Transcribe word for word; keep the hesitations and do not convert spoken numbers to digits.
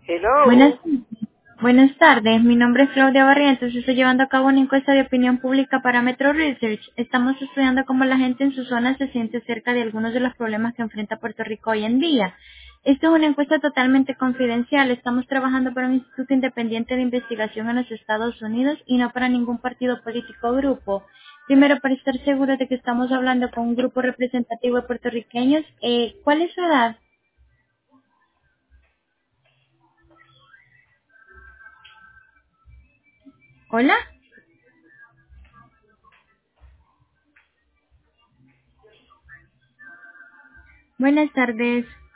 Buenas, Hello. buenas tardes, mi nombre es Claudia Barrientos, estoy llevando a cabo una encuesta de opinión pública para Metro Research. Estamos estudiando cómo la gente en su zona se siente acerca de algunos de los problemas que enfrenta Puerto Rico hoy en día. Esto es una encuesta totalmente confidencial, estamos trabajando para un instituto independiente de investigación en los Estados Unidos y no para ningún partido político o grupo. Primero, para estar seguro de que estamos hablando con un grupo representativo de puertorriqueños, eh, ¿cuál es su edad? ¿Hola? Buenas tardes.